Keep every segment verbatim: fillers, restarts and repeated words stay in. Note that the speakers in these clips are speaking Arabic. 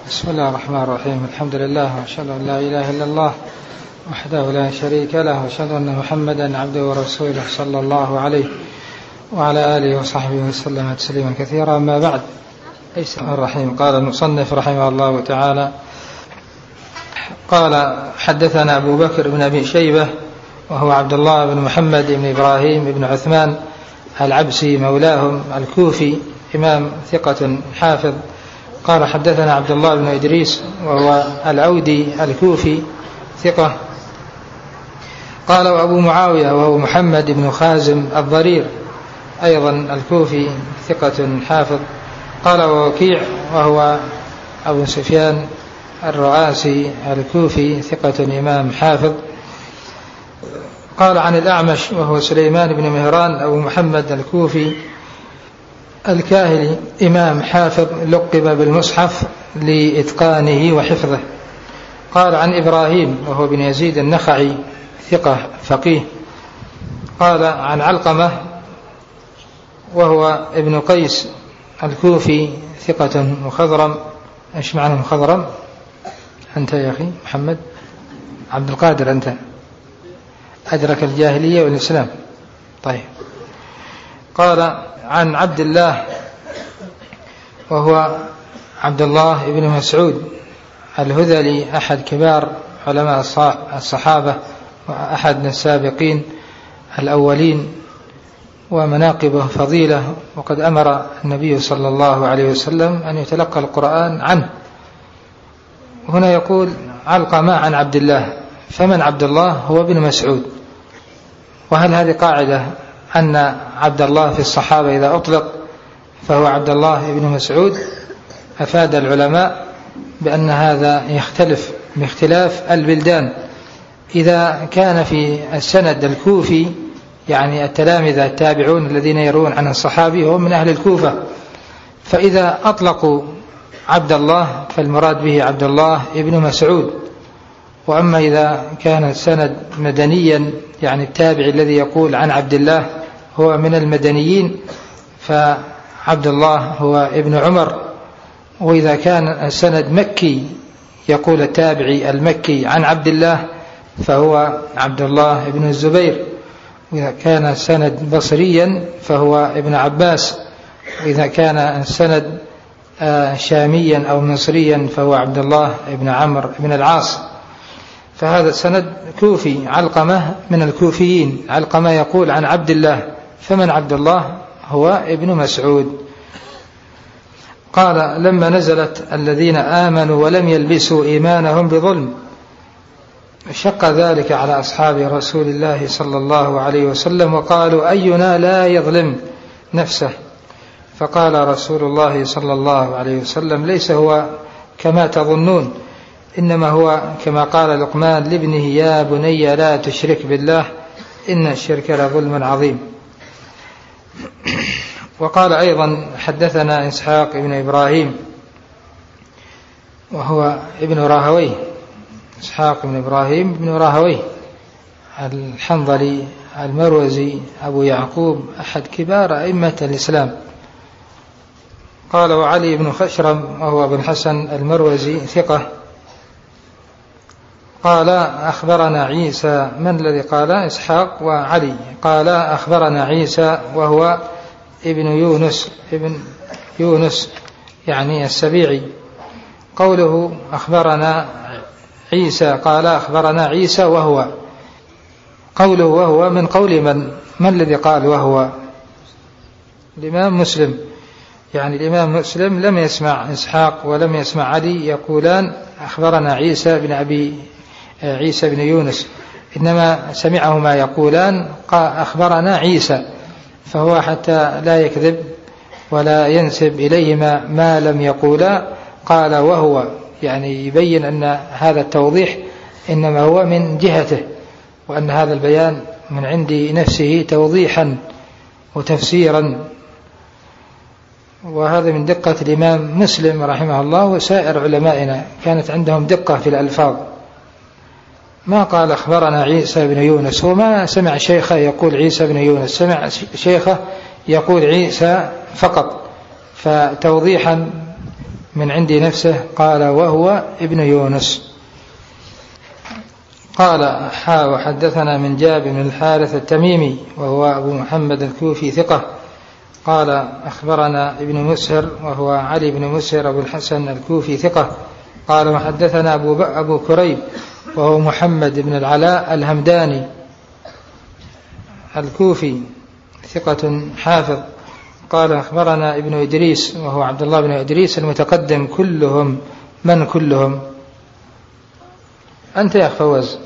بسم الله الرحمن الرحيم. الحمد لله وأشهد أن لا إله إلا الله وحده لا شريك له وأشهد أن محمدا عبده ورسوله صلى الله عليه وعلى آله وصحبه وسلم تسليما كثيرا. أما بعد، الرحيم قال المصنف رحمه الله تعالى: قال حدثنا أبو بكر بن أبي شيبة وهو عبد الله بن محمد بن إبراهيم بن عثمان العبسي مولاهم الكوفي، إمام ثقة حافظ. قال حدثنا عبد الله بن إدريس وهو العودي الكوفي ثقة. قال وأبو معاوية وهو محمد بن خازم الضرير أيضا الكوفي ثقة حافظ. قال ووكيع وهو أبو سفيان الرؤاسي الكوفي ثقة إمام حافظ. قال عن الأعمش وهو سليمان بن مهران أبو محمد الكوفي الكاهلي إمام حافظ، لقب بالمصحف لإتقانه وحفظه. قال عن إبراهيم وهو بن يزيد النخعي ثقة فقيه. قال عن علقمة وهو ابن قيس الكوفي ثقة مخضرم. ايش معنى مخضرم؟ أنت يا أخي محمد عبد القادر، أنت أدرك الجاهلية والإسلام. طيب. قال عن عبد الله وهو عبد الله بن مسعود الهذلي أحد كبار علماء الصحابة وأحد السابقين الأولين، ومناقبه فضيلة، وقد أمر النبي صلى الله عليه وسلم أن يتلقى القرآن عنه. هنا يقول علقمة عن عبد الله، فمن عبد الله هو ابن مسعود. وهل هذه قاعدة أن عبد الله في الصحابة إذا أطلق فهو عبد الله ابن مسعود؟ أفاد العلماء بأن هذا يختلف باختلاف البلدان. إذا كان في السند الكوفي، يعني التلامذة التابعون الذين يروون عن الصحابي هم من أهل الكوفة، فإذا أطلقوا عبد الله فالمراد به عبد الله ابن مسعود. وأما إذا كان السند مدنيا، يعني التابع الذي يقول عن عبد الله هو من المدنيين، فعبد الله هو ابن عمر. وإذا كان السند مكي يقول التابعي المكي عن عبد الله فهو عبد الله ابن الزبير. وإذا كان السند بصريا فهو ابن عباس. وإذا كان السند شاميا أو مصريا فهو عبد الله ابن عمرو بن العاص. فهذا السند كوفي، علقمة من الكوفيين. علقمة يقول عن عبد الله، فمن عبد الله هو ابن مسعود. قال لما نزلت الذين آمنوا ولم يلبسوا إيمانهم بظلم شق ذلك على أصحاب رسول الله صلى الله عليه وسلم، وقالوا أينا لا يظلم نفسه. فقال رسول الله صلى الله عليه وسلم ليس هو كما تظنون، إنما هو كما قال لقمان لابنه يا بني لا تشرك بالله إن الشرك لظلم عظيم. وقال أيضا حدثنا إسحاق بن إبراهيم وهو ابن راهويه، إسحاق بن إبراهيم بن راهويه الحنظلي المروزي أبو يعقوب أحد كبار أئمة الإسلام. قال وعلي بن خشرم وهو بن حسن المروزي ثقة. قال أخبرنا عيسى. من الذي قال؟ إسحاق وعلي. قال أخبرنا عيسى وهو ابن يونس ابن يونس يعني السبيعي. قوله أخبرنا عيسى، قال أخبرنا عيسى وهو، قوله وهو من قول من؟ من الذي قال وهو؟ الإمام مسلم. يعني الإمام مسلم لم يسمع إسحاق ولم يسمع علي يقولان أخبرنا عيسى بن أبي عيسى بن يونس، إنما سمعهما يقولان أخبرنا عيسى، فهو حتى لا يكذب ولا ينسب إليهما ما لم يقولا قال وهو، يعني يبين أن هذا التوضيح إنما هو من جهته، وأن هذا البيان من عند نفسه توضيحا وتفسيرا. وهذا من دقة الإمام مسلم رحمه الله وسائر علمائنا، كانت عندهم دقة في الألفاظ. ما قال أخبرنا عيسى بن يونس، هو ما سمع شيخه يقول عيسى بن يونس، سمع شيخه يقول عيسى فقط، فتوضيحا من عند نفسه. قال وهو ابن يونس. قال حا وحدثنا من جابر بن الحارث التميمي وهو أبو محمد الكوفي ثقة. قال أخبرنا ابن مسهر وهو علي بن مسهر أبو الحسن الكوفي ثقة. قال وحدثنا أبو, أبو كريب وهو محمد بن العلاء الهمداني الكوفي ثقة حافظ. قال أخبرنا ابن إدريس وهو عبد الله بن إدريس المتقدم. كلهم من كلهم؟ أنت يا أخ فوز،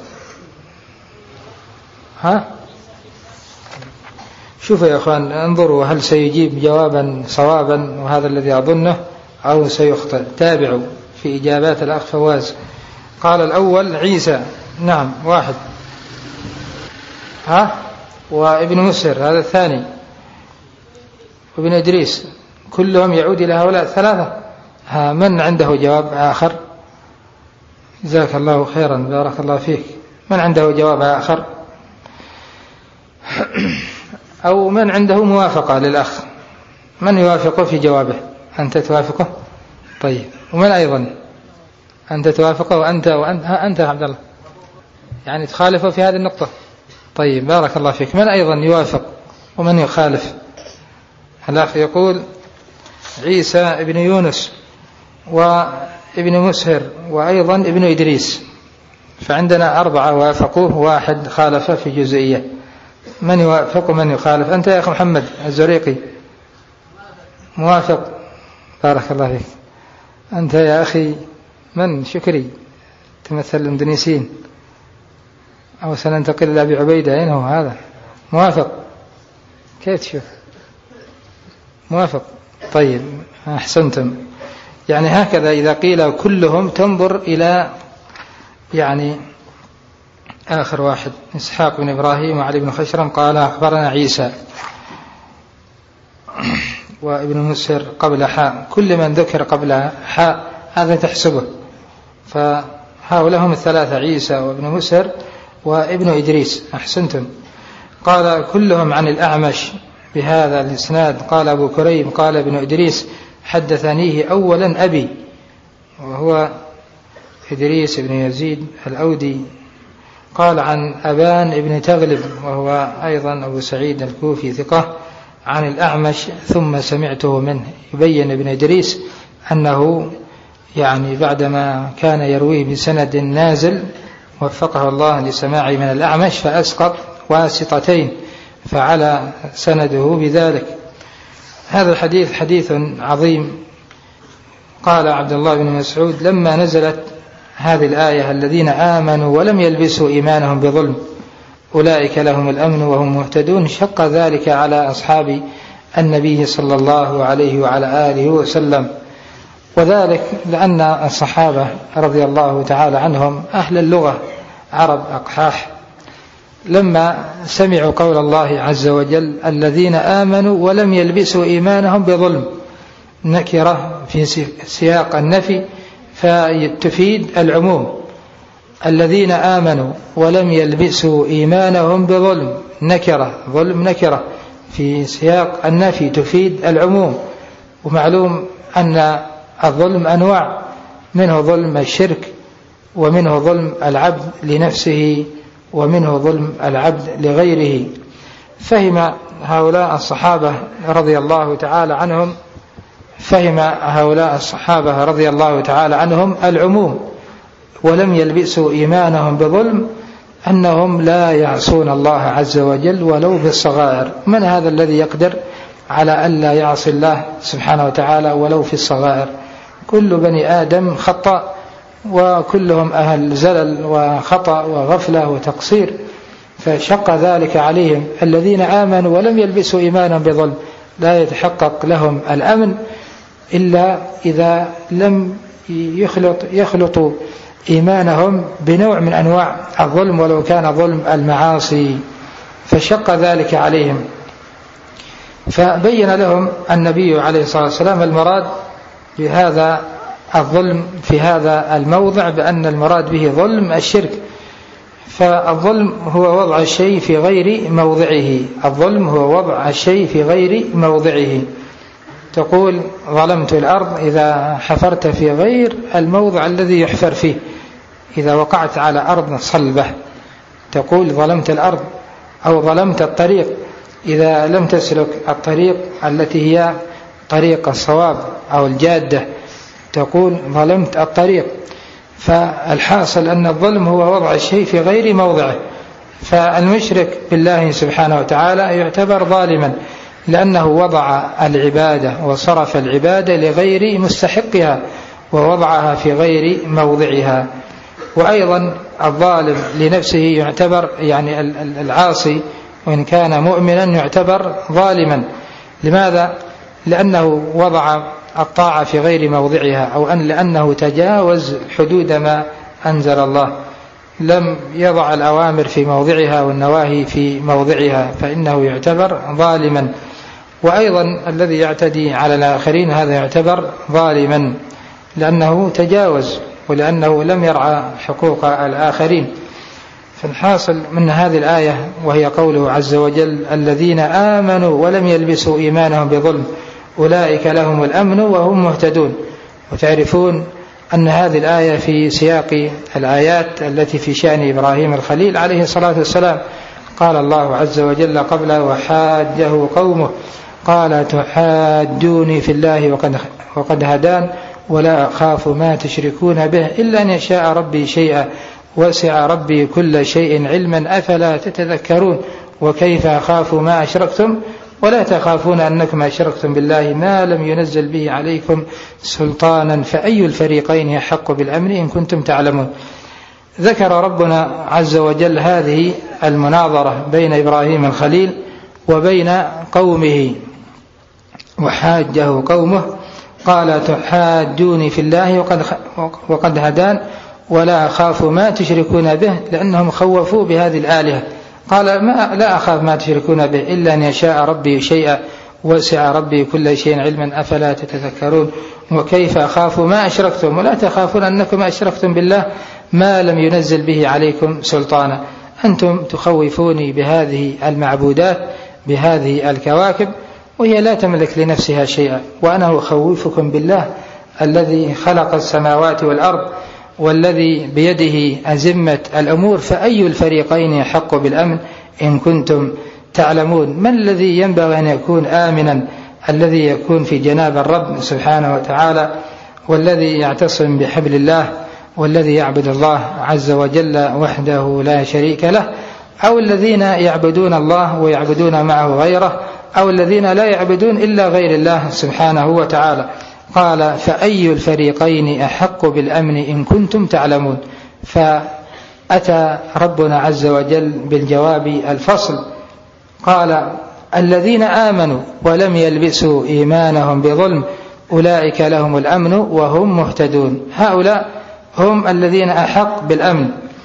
ها شوفوا يا أخوان، انظروا هل سيجيب جوابا صوابا وهذا الذي أظنه أو سيخطئ. تابعوا في إجابات الأخ فواز. قال الأول عيسى، نعم واحد، ها وابن مسهر هذا الثاني، وابن إدريس، كلهم يعود إلى هؤلاء الثلاثة. ها من عنده جواب آخر؟ جزاك الله خيرا، بارك الله فيك. من عنده جواب آخر أو من عنده موافقة للأخ؟ من يوافقه في جوابه؟ أنت توافقه؟ طيب، ومن أيضا أنت توافقه؟ وأنت وأنت ها أنت عبد الله يعني تخالفه في هذه النقطة؟ طيب بارك الله فيك. من أيضا يوافق ومن يخالف؟ الأخ يقول عيسى ابن يونس وابن مسهر وأيضا ابن إدريس، فعندنا أربعة وافقوه، واحد خالف في جزئية. من يوافق ومن يخالف؟ أنت يا أخي محمد الزريقي موافق، بارك الله فيك. أنت يا أخي من شكري تمثل الاندونيسيين، أو سننتقل إلى أبي عبيدة، أين هو هذا؟ موافق؟ كيف تشوف؟ موافق. طيب أحسنتم. يعني هكذا إذا قيل كلهم تنظر إلى يعني آخر واحد، إسحاق بن إبراهيم وعلي بن خشرم. قال أخبرنا عيسى وابن مسهر قبل حاء، كل من ذكر قبل حاء هذا تحسبه. فهؤلاء هم الثلاثة، عيسى وابن مسهر وابن إدريس. أحسنتم. قال كلهم عن الأعمش بهذا الإسناد. قال أبو كريم قال ابن إدريس حدثنيه أولا أبي، وهو إدريس بن يزيد الأودي. قال عن أبان ابن تغلب وهو أيضا أبو سعيد الكوفي ثقة عن الأعمش، ثم سمعته منه. يبين ابن إدريس أنه يعني بعدما كان يرويه بسند نازل وفقه الله لسماعه من الأعمش فأسقط واسطتين فعلى سنده بذلك. هذا الحديث حديث عظيم. قال عبد الله بن مسعود لما نزلت هذه الآية الذين آمنوا ولم يلبسوا إيمانهم بظلم أولئك لهم الأمن وهم مهتدون، شق ذلك على أصحاب النبي صلى الله عليه وعلى آله وسلم، وذلك لأن الصحابة رضي الله تعالى عنهم أهل اللغة عرب أقحاح، لما سمعوا قول الله عز وجل الذين آمنوا ولم يلبسوا إيمانهم بظلم، نكرة في سياق النفي فتفيد العموم. الذين آمنوا ولم يلبسوا إيمانهم بظلم، نكرة، ظلم نكرة في سياق النفي تفيد العموم. ومعلوم أن الظلم أنواع، منه ظلم الشرك، ومنه ظلم العبد لنفسه، ومنه ظلم العبد لغيره. فهم هؤلاء الصحابة رضي الله تعالى عنهم فهم هؤلاء الصحابة رضي الله تعالى عنهم العموم، ولم يلبسوا إيمانهم بظلم، أنهم لا يعصون الله عز وجل ولو بالصغائر. من هذا الذي يقدر على أن لا يعصي الله سبحانه وتعالى ولو في الصغائر؟ كل بني آدم خطأ، وكلهم أهل زلل وخطأ وغفلة وتقصير، فشق ذلك عليهم. الذين آمنوا ولم يلبسوا إيمانهم بظلم لا يتحقق لهم الأمن إلا إذا لم يخلط يخلطوا إيمانهم بنوع من أنواع الظلم ولو كان ظلم المعاصي، فشق ذلك عليهم. فبين لهم النبي عليه الصلاة والسلام المراد بهذا الظلم في هذا الموضع، بأن المراد به ظلم الشرك. فالظلم هو وضع الشيء في غير موضعه، الظلم هو وضع الشيء في غير موضعه. تقول ظلمت الأرض إذا حفرت في غير الموضع الذي يحفر فيه، إذا وقعت على أرض صلبة تقول ظلمت الأرض، أو ظلمت الطريق إذا لم تسلك الطريق التي هي طريق الصواب أو الجادة تقول ظلمت الطريق. فالحاصل أن الظلم هو وضع الشيء في غير موضعه، فالمشرك بالله سبحانه وتعالى يعتبر ظالما لأنه وضع العبادة وصرف العبادة لغير مستحقها ووضعها في غير موضعها. وأيضا الظالم لنفسه يعتبر يعني العاصي وإن كان مؤمنا يعتبر ظالما. لماذا؟ لأنه وضع الطاعة في غير موضعها، أو أن لأنه تجاوز حدود ما أنزل الله، لم يضع الأوامر في موضعها والنواهي في موضعها، فإنه يعتبر ظالما. وأيضا الذي يعتدي على الآخرين هذا يعتبر ظالما لأنه تجاوز ولأنه لم يرعى حقوق الآخرين. فالحاصل من هذه الآية وهي قوله عز وجل الذين آمنوا ولم يلبسوا إيمانهم بظلم أولئك لهم الأمن وهم مهتدون. وتعرفون أن هذه الآية في سياق الآيات التي في شأن إبراهيم الخليل عليه الصلاة والسلام. قال الله عز وجل قبل وحاجه قومه قال تحاجوني في الله وقد, وقد هدان ولا أخاف ما تشركون به إلا أن يشاء ربي شيئا وسع ربي كل شيء علما أفلا تتذكرون وكيف أخاف ما أشركتم ولا تخافون أنكم أشركتم بالله ما لم ينزل به عليكم سلطانا فأي الفريقين يحق بالأمن إن كنتم تعلمون. ذكر ربنا عز وجل هذه المناظرة بين إبراهيم الخليل وبين قومه وحاجه قومه قال تحاجوني في الله وقد, وقد هدان ولا أخاف ما تشركون به لأنهم خوفوا بهذه الآلهة. قال ما لا أخاف ما تشركون به إلا أن يشاء ربي شيئا وسع ربي كل شيء علما أفلا تتذكرون وكيف أخاف ما أشركتم ولا تخافون أنكم أشركتم بالله ما لم ينزل به عليكم سلطانا. أنتم تخوفوني بهذه المعبودات بهذه الكواكب وهي لا تملك لنفسها شيئا وأنا أخوفكم بالله الذي خلق السماوات والأرض والذي بيده أزمة الأمور فأي الفريقين يحق بالأمن إن كنتم تعلمون. من الذي ينبغي أن يكون آمنا؟ الذي يكون في جناب الرب سبحانه وتعالى والذي يعتصم بحبل الله والذي يعبد الله عز وجل وحده لا شريك له، أو الذين يعبدون الله ويعبدون معه غيره، أو الذين لا يعبدون إلا غير الله سبحانه وتعالى. قال فأي الفريقين أحق بالأمن إن كنتم تعلمون. فأتى ربنا عز وجل بالجواب الفصل قال الذين آمنوا ولم يلبسوا إيمانهم بظلم أولئك لهم الأمن وهم مهتدون. هؤلاء هم الذين أحق بالأمن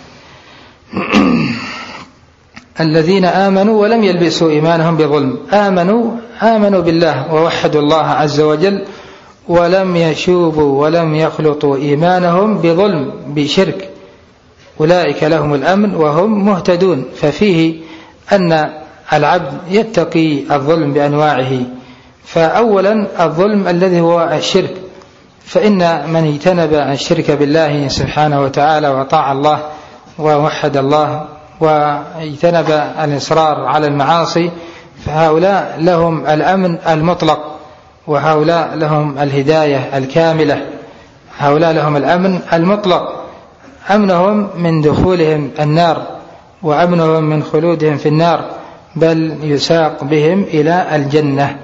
الذين آمنوا ولم يلبسوا إيمانهم بظلم. آمنوا آمنوا بالله ووحدوا الله عز وجل ولم يشوبوا ولم يخلطوا إيمانهم بظلم بشرك أولئك لهم الأمن وهم مهتدون. ففيه أن العبد يتقي الظلم بأنواعه. فأولا الظلم الذي هو الشرك، فإن من اجتنب الشرك بالله سبحانه وتعالى وطاع الله ووحد الله واجتنب الإصرار على المعاصي فهؤلاء لهم الأمن المطلق وهؤلاء لهم الهداية الكاملة. هؤلاء لهم الأمن المطلق، أمنهم من دخولهم النار وأمنهم من خلودهم في النار بل يساق بهم إلى الجنة.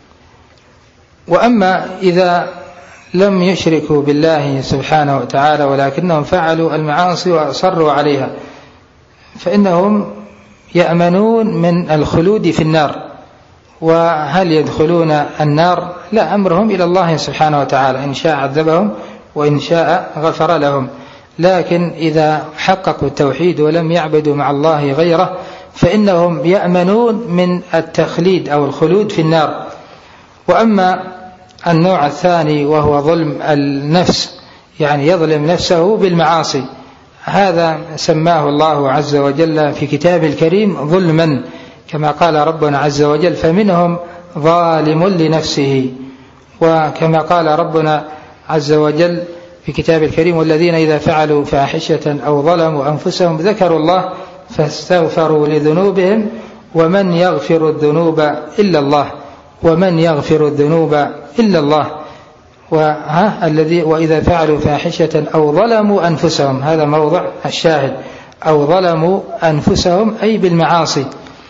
وأما إذا لم يشركوا بالله سبحانه وتعالى ولكنهم فعلوا المعاصي وأصروا عليها فإنهم يأمنون من الخلود في النار. وهل يدخلون النار؟ لا، أمرهم إلى الله سبحانه وتعالى، إن شاء عذبهم وإن شاء غفر لهم. لكن إذا حققوا التوحيد ولم يعبدوا مع الله غيره فإنهم يأمنون من التخليد أو الخلود في النار. وأما النوع الثاني وهو ظلم النفس، يعني يظلم نفسه بالمعاصي، هذا سماه الله عز وجل في كتابه الكريم ظلما كما قال ربنا عز وجل فمنهم ظالم لنفسه وكما قال ربنا عز وجل في كتاب الكريم: والذين إذا فعلوا فاحشة أو ظلموا أنفسهم ذكروا الله فاستغفروا لذنوبهم ومن يغفر الذنوب إلا الله ومن يغفر الذنوب إلا الله وها الذي وإذا فعلوا فاحشة أو ظلموا أنفسهم، هذا موضع الشاهد، أو ظلموا أنفسهم أي بالمعاصي.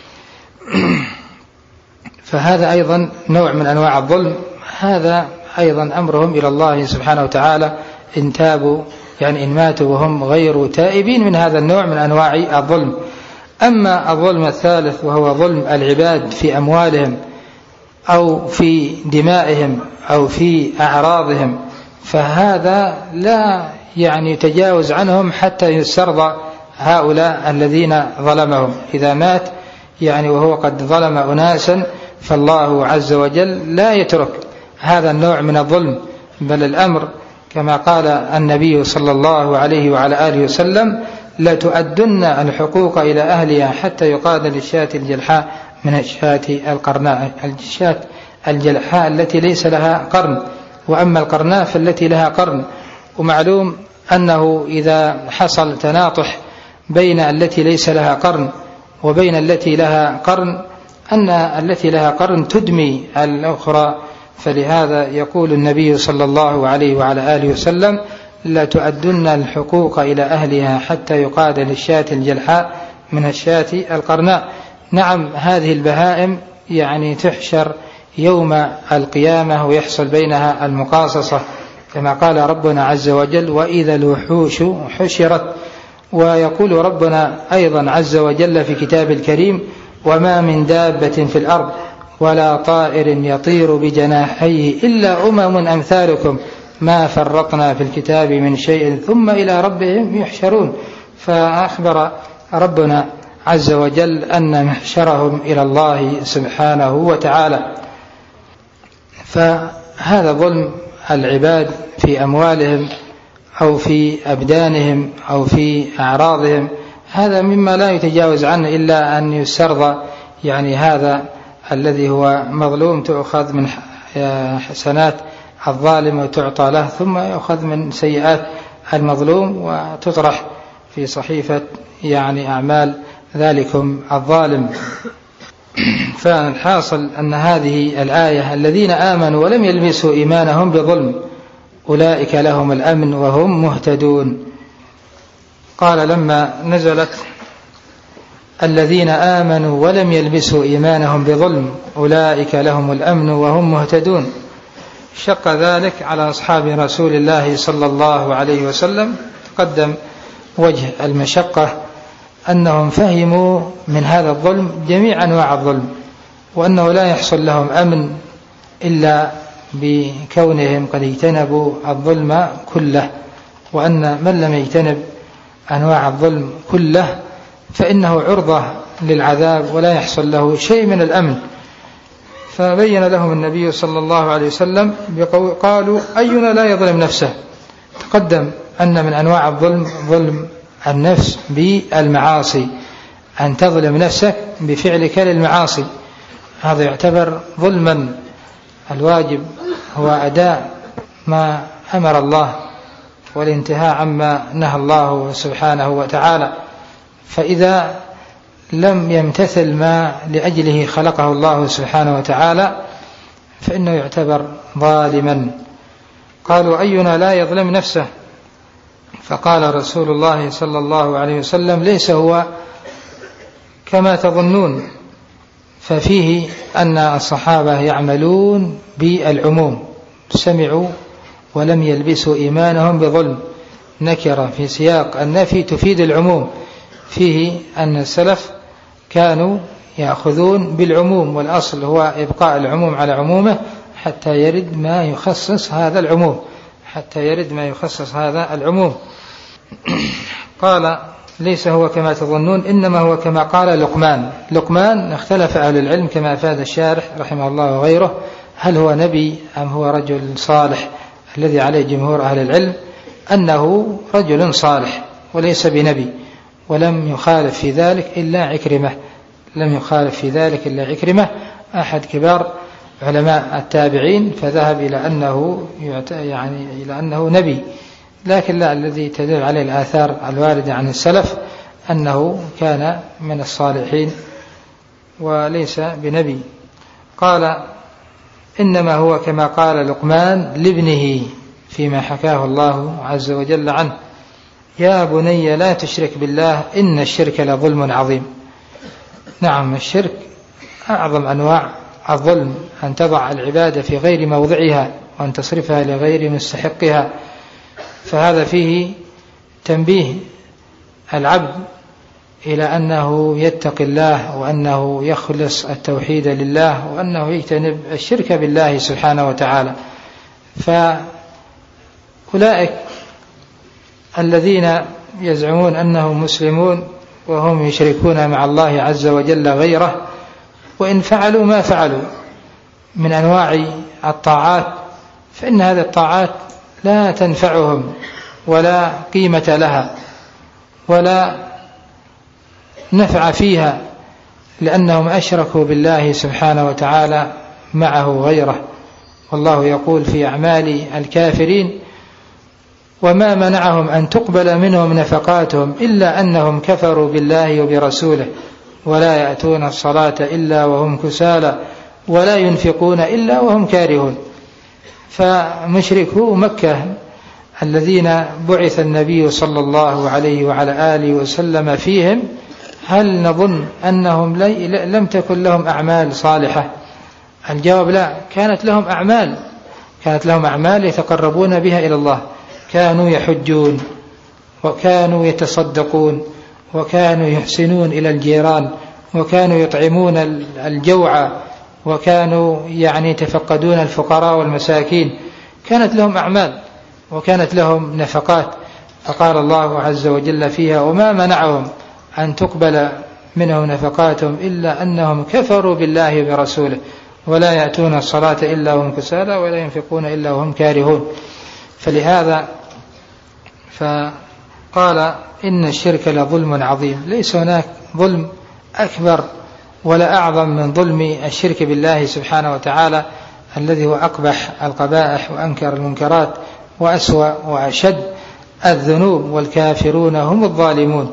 فهذا أيضا نوع من أنواع الظلم، هذا أيضا أمرهم إلى الله سبحانه وتعالى إن تابوا، يعني إن ماتوا وهم غير تائبين من هذا النوع من أنواع الظلم. أما الظلم الثالث وهو ظلم العباد في أموالهم أو في دمائهم أو في أعراضهم، فهذا لا يعني يتجاوز عنهم حتى يسترضى هؤلاء الذين ظلمهم. إذا مات يعني وهو قد ظلم أناسا فالله عز وجل لا يترك هذا النوع من الظلم، بل الأمر كما قال النبي صلى الله عليه وعلى آله وسلم: لتؤدن الحقوق إلى أهلها حتى يقاد للشاة الجلحاء من الشاة القرناء. الشاة الجلحاء التي ليس لها قرن، وأما القرناء فالتي لها قرن. ومعلوم أنه إذا حصل تناطح بين التي ليس لها قرن وبين التي لها قرن أن التي لها قرن تدمي الأخرى، فلهذا يقول النبي صلى الله عليه وعلى آله وسلم: لا تؤدن الحقوق إلى أهلها حتى يقاد للشاة الجلحاء من الشاة القرناء. نعم، هذه البهائم يعني تحشر يوم القيامة ويحصل بينها المقاصصة كما قال ربنا عز وجل: وإذا الوحوش حشرت. ويقول ربنا أيضا عز وجل في كتاب الكريم: وما من دابة في الأرض ولا طائر يطير بجناحيه إلا أمم أمثالكم ما فرطنا في الكتاب من شيء ثم إلى ربهم يحشرون. فأخبر ربنا عز وجل أن محشرهم إلى الله سبحانه وتعالى. فهذا ظلم العباد في أموالهم أو في أبدانهم أو في أعراضهم، هذا مما لا يتجاوز عنه إلا أن يسترضى يعني هذا الذي هو مظلوم تأخذ من حسنات الظالم وتعطى له، ثم يأخذ من سيئات المظلوم وتطرح في صحيفة يعني أعمال ذلكم الظالم. فالحاصل أن هذه الآية: الذين آمنوا ولم يلبسوا إيمانهم بظلم أولئك لهم الأمن وهم مهتدون. قال لما نزلت الذين آمنوا ولم يلبسوا إيمانهم بظلم أولئك لهم الأمن وهم مهتدون، شق ذلك على أصحاب رسول الله صلى الله عليه وسلم. تقدم وجه المشقة أنهم فهموا من هذا الظلم جميع أنواع الظلم، وأنه لا يحصل لهم أمن إلا بكونهم قد اجتنبوا الظلم كله، وأن من لم يجتنب أنواع الظلم كله فإنه عرضة للعذاب ولا يحصل له شيء من الأمن. فبين لهم النبي صلى الله عليه وسلم قالوا: أينا لا يظلم نفسه. تقدم أن من أنواع الظلم ظلم النفس بالمعاصي، أن تظلم نفسك بفعلك للمعاصي، هذا يعتبر ظلما. الواجب هو أداء ما أمر الله والانتهاء عما نهى الله سبحانه وتعالى، فإذا لم يمتثل ما لأجله خلقه الله سبحانه وتعالى فإنه يعتبر ظالما. قالوا: أينا لا يظلم نفسه؟ فقال رسول الله صلى الله عليه وسلم: ليس هو كما تظنون. ففيه أن الصحابة يعملون بالعموم، سمعوا ولم يلبسوا إيمانهم بظلم، نكرة في سياق النفي تفيد العموم. فيه أن السلف كانوا يأخذون بالعموم، والأصل هو إبقاء العموم على عمومه حتى يرد ما يخصص هذا العموم حتى يرد ما يخصص هذا العموم. قال: ليس هو كما تظنون إنما هو كما قال لقمان. لقمان اختلف أهل العلم كما أفاد الشارح رحمه الله وغيره، هل هو نبي أم هو رجل صالح؟ الذي عليه جمهور أهل العلم أنه رجل صالح وليس بنبي، ولم يخالف في ذلك إلا عكرمة لم يخالف في ذلك إلا عكرمة أحد كبار علماء التابعين فذهب إلى أنه يعني إلى أنه نبي، لكن لا، الذي تدل عليه الآثار الواردة عن السلف أنه كان من الصالحين وليس بنبي. قال إنما هو كما قال لقمان لابنه فيما حكاه الله عز وجل عنه: يا بني لا تشرك بالله إن الشرك لظلم عظيم. نعم، الشرك أعظم أنواع الظلم، أن تضع العبادة في غير موضعها وأن تصرفها لغير مستحقها، فهذا فيه تنبيه العبد إلى أنه يتقي الله، وأنه يخلص التوحيد لله، وأنه يجتنب الشرك بالله سبحانه وتعالى. فأولئك الذين يزعمون أنهم مسلمون وهم يشركون مع الله عز وجل غيره، وإن فعلوا ما فعلوا من أنواع الطاعات فإن هذه الطاعات لا تنفعهم ولا قيمة لها ولا نفع فيها، لأنهم أشركوا بالله سبحانه وتعالى معه غيره. والله يقول في أعمال الكافرين: وما منعهم أن تقبل منهم نفقاتهم إلا أنهم كفروا بالله وبرسوله ولا يأتون الصلاة إلا وهم كسالى ولا ينفقون إلا وهم كارهون. فمشركو مكة الذين بعث النبي صلى الله عليه وعلى آله وسلم فيهم، هل نظن أنهم لم تكن لهم أعمال صالحة؟ الجواب لا، كانت لهم أعمال كانت لهم أعمال يتقربون بها إلى الله، كانوا يحجون وكانوا يتصدقون وكانوا يحسنون إلى الجيران وكانوا يطعمون الجوع وكانوا يعني يتفقدون الفقراء والمساكين، كانت لهم أعمال وكانت لهم نفقات. فقال الله عز وجل فيها: وما منعهم أن تقبل منهم نفقاتهم إلا أنهم كفروا بالله وبرسوله ولا يأتون الصلاة إلا وهم كسالى ولا ينفقون إلا وهم كارهون. فلهذا فقال: إن الشرك لظلم عظيم. ليس هناك ظلم أكبر ولا أعظم من ظلم الشرك بالله سبحانه وتعالى، الذي هو أقبح القبائح وأنكر المنكرات وأسوأ وأشد الذنوب، والكافرون هم الظالمون.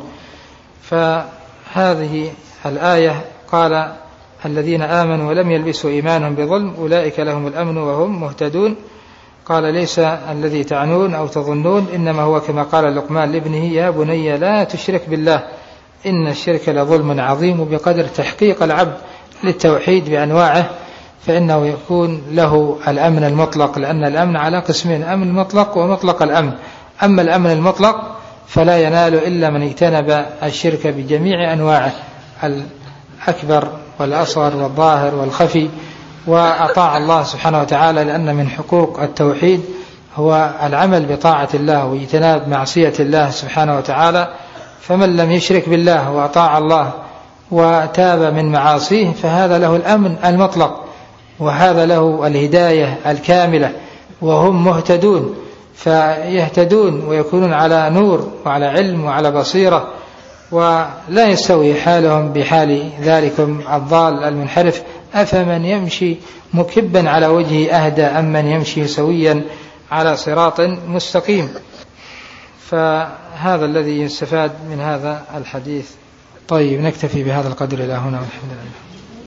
فهذه الآية قال: الذين آمنوا ولم يلبسوا إيمانهم بظلم أولئك لهم الأمن وهم مهتدون. قال: ليس الذي تعنون أو تظنون، إنما هو كما قال لقمان لابنه: يا بني لا تشرك بالله إن الشرك لظلم عظيم. وبقدر تحقيق العبد للتوحيد بأنواعه فإنه يكون له الأمن المطلق، لأن الأمن على قسمين: أمن مطلق ومطلق الأمن. أما الأمن المطلق فلا ينال إلا من اجتنب الشرك بجميع أنواعه، الأكبر والأصغر والظاهر والخفي، وأطاع الله سبحانه وتعالى، لأن من حقوق التوحيد هو العمل بطاعة الله واجتناب معصية الله سبحانه وتعالى. فمن لم يشرك بالله وأطاع الله وتاب من معاصيه فهذا له الأمن المطلق، وهذا له الهداية الكاملة، وهم مهتدون، فيهتدون ويكونون على نور وعلى علم وعلى بصيرة، ولا يستوي حالهم بحال ذلكم الضال المنحرف. أفمن يمشي مكبا على وجهه أهدى أم من يمشي سويا على صراط مستقيم. فهذا الذي يستفاد من هذا الحديث. طيب، نكتفي بهذا القدر إلى هنا والحمد لله.